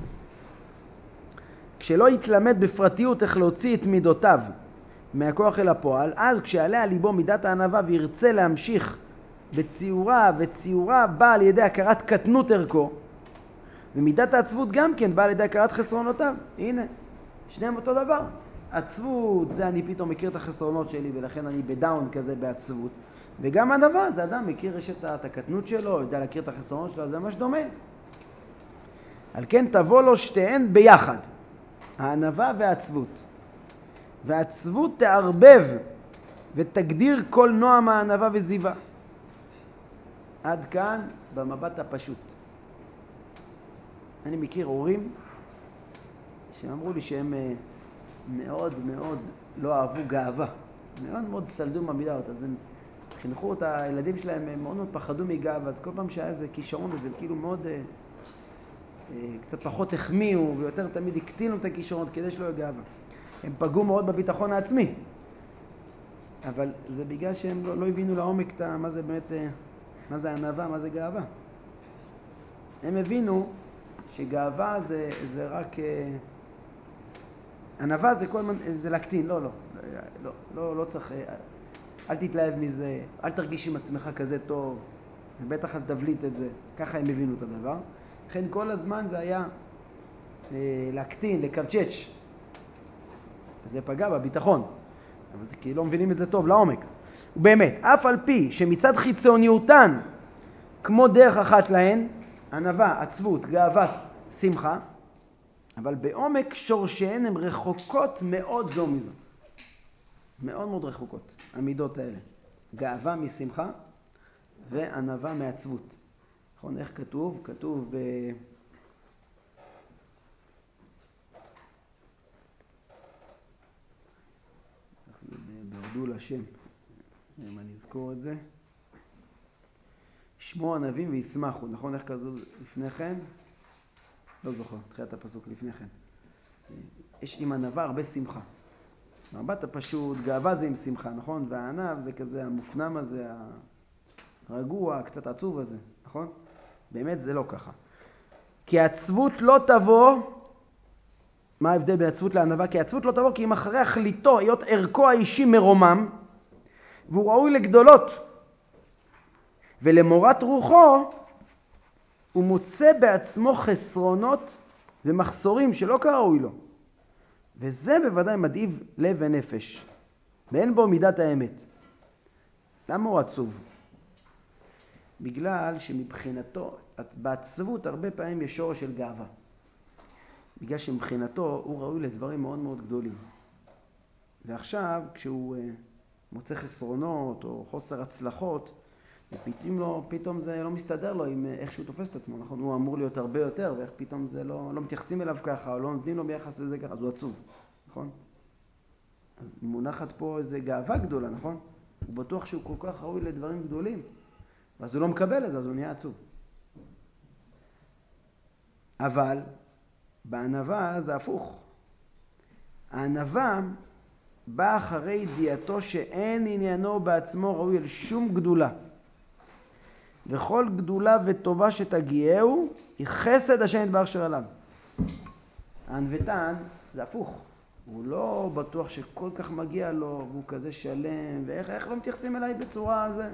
כשלא יתלמד בפרטיות איך להוציא את מידותיו מהכוח אל הפועל, אז כשעלה על ליבו מידת הענבה וירצה להמשיך בציורה, וציורה באה על ידי הכרת קטנות ערכו, ומידת העצבות גם כן באה על ידי הכרת חסרונותיו. הנה, שניהם אותו דבר. עצבות, זה אני פתאום מכיר את החסרונות שלי ולכן אני בדאון כזה בעצבות. וגם הענווה, זה אדם מכיר את הקטנות שלו, יודע להכיר את החסרונות שלו, זה ממש דומה. על כן תבוא לו שתיהן ביחד, הענווה והעצבות. והעצבות תערבב ותגדיר כל נועם הענווה וזיווה. עד כאן במבט הפשוט. אני מכיר הורים שאמרו לי שהם מאוד מאוד לא אהבו גאווה. מאוד מאוד סלדו במידות. אז הם חינכו את הילדים שלהם, הם מאוד מאוד פחדו מגאווה. אז כל פעם שהיה איזה כישרון, אז הם כאילו מאוד קצת פחות החמיאו, ויותר תמיד הקטינו את הכישרונות כדי שלא יהיה גאווה. הם פגעו מאוד בביטחון העצמי. אבל זה בגלל שהם לא הבינו לעומק מה זה באמת, מה זה ענווה, מה זה גאווה. הם הבינו שגאווה זה רק ענווה זה כל הזמן, זה להקטין, לא צריך, אל תתלהב מזה, אל תרגיש עם עצמך כזה טוב, בטח אל תבליט את זה, ככה הם הבינו את הדבר. לכן כל הזמן זה היה להקטין, לקבצ'ץ', זה פגע בביטחון, אבל זה כי לא מבינים את זה טוב, לעומק. ובאמת, אף על פי שמצד חיצוניותן, כמו דרך אחת להן, ענווה, עצבות, גאווה, שמחה, אבל בעומק שורשיהן הן רחוקות מאוד זו מזו. מאוד מאוד רחוקות, המידות האלה. גאווה משמחה וענווה מעצבות. נכון, איך כתוב? כתוב בהודו לשם, אם אני אזכור את זה. שמו ענבים וישמחו, נכון? איך כתוב לפני כן? לא זוכר, תחילת הפסוק לפני כן. יש עם ענווה הרבה שמחה. מבט הפשוט, גאווה זה עם שמחה, נכון? והענב זה כזה המופנם הזה, הרגוע, קצת עצוב הזה, נכון? באמת זה לא ככה. כי העצבות לא תבוא, מה ההבדל בין עצבות לענווה? כי העצבות לא תבוא כי אם אחרי החליטו, היות ערכו האישי מרומם, והוא ראוי לגדולות, ולמורת רוחו, הוא מוצא בעצמו חסרונות ומחסורים שלא כראוי לו. וזה בוודאי מדאיב לב ונפש. ואין בו מידת האמת. למה הוא עצוב? בגלל שמבחינתו, בעצבות הרבה פעמים יש שורש של גאווה. בגלל שמבחינתו הוא ראוי לדברים מאוד מאוד גדולים. ועכשיו כשהוא מוצא חסרונות או חוסר הצלחות, פתאום זה לא מסתדר לו עם איך שהוא תופס את עצמו, נכון? הוא אמור להיות הרבה יותר, ואיך פתאום זה לא מתייחסים אליו ככה, או לא נותנים לו ביחס לזה ככה, אז הוא עצוב, נכון? אז מונחת פה איזו גאווה גדולה, נכון? הוא בטוח שהוא כל כך ראוי לדברים גדולים, ואז הוא לא מקבל את זה, אז הוא נהיה עצוב. אבל בענווה זה הפוך. הענווה באה אחרי ידיעתו שאין עניינו בעצמו ראוי אל שום גדולה. וכל גדולה וטובה שתגיעהו היא חסד השם יתברך של עליו. הענוותן זה הפוך. הוא לא בטוח שכל כך מגיע לו, והוא כזה שלם, ואיך לא מתייחסים אליי בצורה הזה.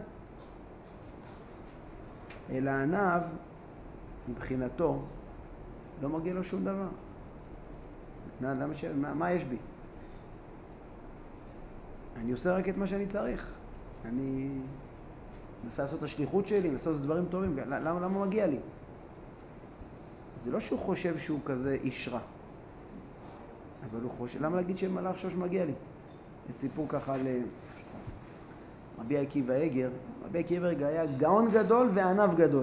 אלא הענב, מבחינתו, לא מגיע לו שום דבר. מה יש בי? אני עושה רק את מה שאני צריך. אני מנסה לעשות את השליחות שלי, מנסה לעשות דברים טובים. למה מגיע לי? זה לא שהוא חושב שהוא כזה איש רע. אבל הוא חושב, למה להגיד שמלאך חושב שמגיע לי? יש סיפור ככה על רבי עקיבא איגר. רבי עקיבא איגר היה גאון גדול וענב גדול.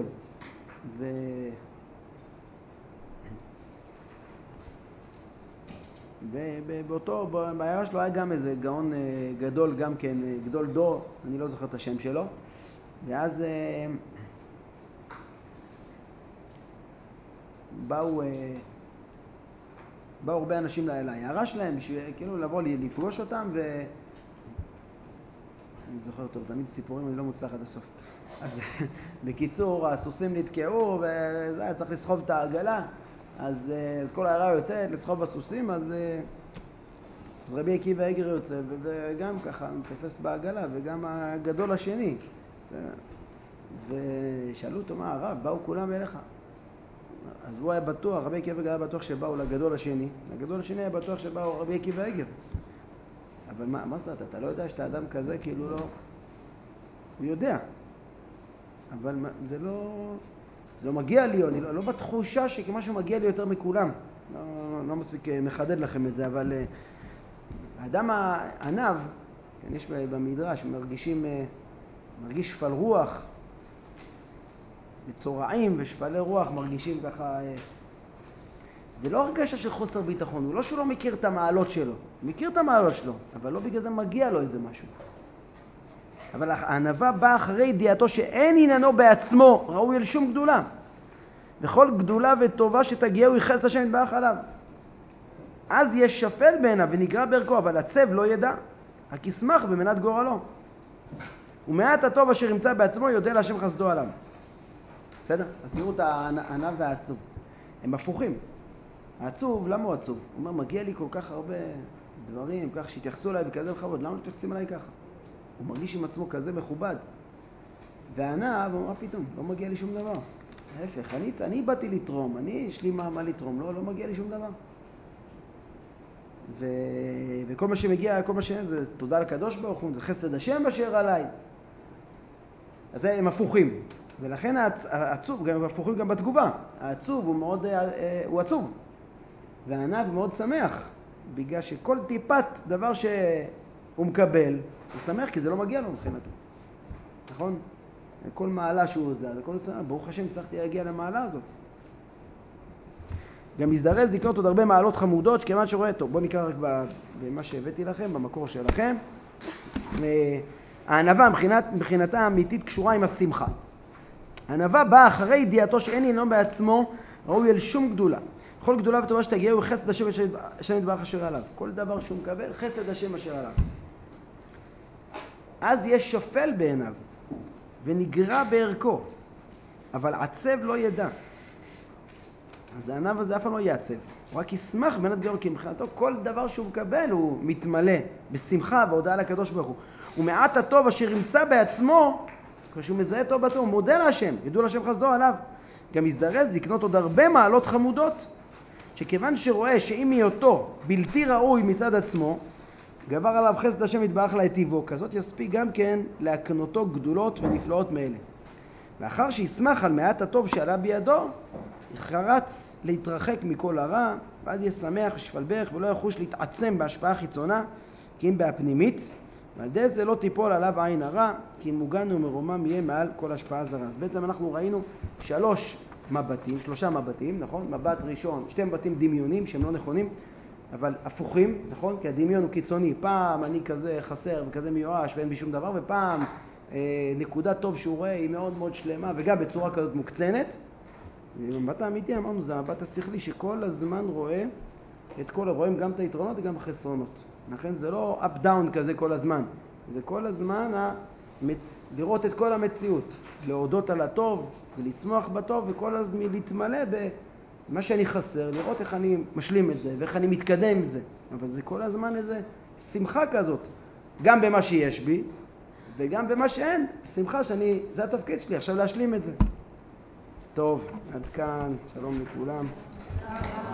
ובאותו, בעיירה שלו היה גם איזה גאון גדול, גם כן, גדול דור, אני לא זוכר את השם שלו. ואז באו הרבה אנשים לעיירה שלהם, כאילו לבוא לפגוש אותם, אני זוכר טוב, תמיד סיפורים אני לא מוצלח עד הסוף. אז בקיצור, הסוסים נתקעו, והיה צריך לסחוב את העגלה, אז כל העיירה יוצאת לסחוב בסוסים, אז רבי עקיבא איגר יוצא, וגם ככה מתפס בעגלה, וגם הגדול השני. ושאלו אותו, מה הרב, באו כולם אליך? אז הוא היה בטוח, רבי עקיבא איגר היה בטוח שבאו לגדול השני, הגדול השני היה בטוח שבאו רבי עקיבא איגר. אבל מה זאת? אתה לא יודע שאתה אדם כזה, כאילו לא... הוא יודע. אבל זה לא מגיע לי, אני לא בתחושה שמשהו מגיע לי יותר מכולם. לא מספיק מחדד לכם את זה, אבל האדם הענב, כן, יש במדרש, מרגיש שפל רוח, מצורעים ושפלי רוח מרגישים ככה, זה לא הרגשה של חוסר ביטחון, הוא לא שהוא לא מכיר את המעלות שלו, הוא מכיר את המעלות שלו, אבל לא בגלל זה מגיע לו איזה משהו. אבל הענווה באה אחרי ידיעתו שאין עניינו בעצמו ראוי אל שום גדולה, וכל גדולה וטובה שתגיע הוא ייחס השם יתברך עליו. אז יש שפל בעיניו ונגרע בערכו, אבל הצב לא ידע, רק ישמח במנת גורלו. ומעט הטוב אשר ימצא בעצמו יודע להשם חסדו עליו. בסדר? אז תראו את הענב והעצוב. הם הפוכים. העצוב, למה הוא עצוב? הוא אומר, מגיע לי כל כך הרבה דברים, כך שהתייחסו אליי בכזה בכבוד. למה לא תייחסים אליי ככה? הוא מרגיש עם עצמו כזה מכובד. והענב, הוא אומר, פתאום, לא מגיע לי שום דבר. ההפך, אני באתי לתרום, יש לי מה לתרום, לא מגיע לי שום דבר. וכל מה שמגיע, כל מה זה תודה לקדוש ברוך הוא, זה חסד השם אשר עליי. אז הם הפוכים. ולכן העצוב, הם הפוכים גם בתגובה. העצוב הוא עצוב. והענב מאוד שמח, בגלל שכל טיפת דבר שהוא מקבל, הוא שמח כי זה לא מגיע לו מבחינתו. נכון? כל מעלה שהוא עוזר, ברוך השם הצלחתי להגיע למעלה הזאת. גם מזדרז לקנות עוד הרבה מעלות חמודות, שכיוון שרואה טוב. בואו נקרא רק במה שהבאתי לכם, במקור שלכם. הענווה מבחינתה האמיתית קשורה עם השמחה. הענווה באה אחרי ידיעתו שאין עניינו בעצמו ראוי אל שום גדולה. כל גדולה וטובה שתגיע הוא חסד השם יתברך אשר עליו. כל דבר שהוא מקבל, חסד השם אשר עליו. אז יש שפל בעיניו ונגרע בערכו, אבל עצב לא ידע. אז הענב הזה אף פעם לא יעצב, הוא רק ישמח בנת גאור, כי מבחינתו כל דבר שהוא מקבל הוא מתמלא בשמחה והודעה לקדוש ברוך הוא. ומעט הטוב אשר ימצא בעצמו, כשהוא מזהה טוב בעצמו, הוא מודה להשם, ידעו להשם חסדו עליו. גם יזדרז לקנות עוד הרבה מעלות חמודות, שכיוון שרואה שאם היותו בלתי ראוי מצד עצמו, גבר עליו חסד השם יתברך להיטיבו, כזאת יספיק גם כן להקנותו גדולות ונפלאות מאלה. לאחר שישמח על מעט הטוב שעלה בידו, יחרץ להתרחק מכל הרע, ואז ישמח שפלבך ולא יחוש להתעצם בהשפעה חיצונה, כי אם בהפנימית, ועל די זה לא תיפול עליו עין הרע, כי מוגן ומרומם יהיה מעל כל השפעה זרה. אז בעצם אנחנו ראינו שלושה מבטים, נכון? מבט ראשון, שתי מבטים דמיונים שהם לא נכונים, אבל הפוכים, נכון? כי הדמיון הוא קיצוני. פעם אני כזה חסר וכזה מיואש ואין בי שום דבר, ופעם נקודה טוב שהוא רואה היא מאוד מאוד שלמה וגם בצורה כזאת מוקצנת. במבט האמיתי אמרנו, זה המבט השכלי שכל הזמן רואים גם את היתרונות וגם החסרונות. לכן זה לא up down כזה כל הזמן. זה כל הזמן לראות את כל המציאות, להודות על הטוב ולשמוח בטוב, וכל הזמן להתמלא במה שאני חסר, לראות איך אני משלים את זה ואיך אני מתקדם עם זה. אבל זה כל הזמן איזה שמחה כזאת, גם במה שיש בי וגם במה שאין. שמחה זה התפקיד שלי, עכשיו להשלים את זה. טוב, עד כאן, שלום לכולם.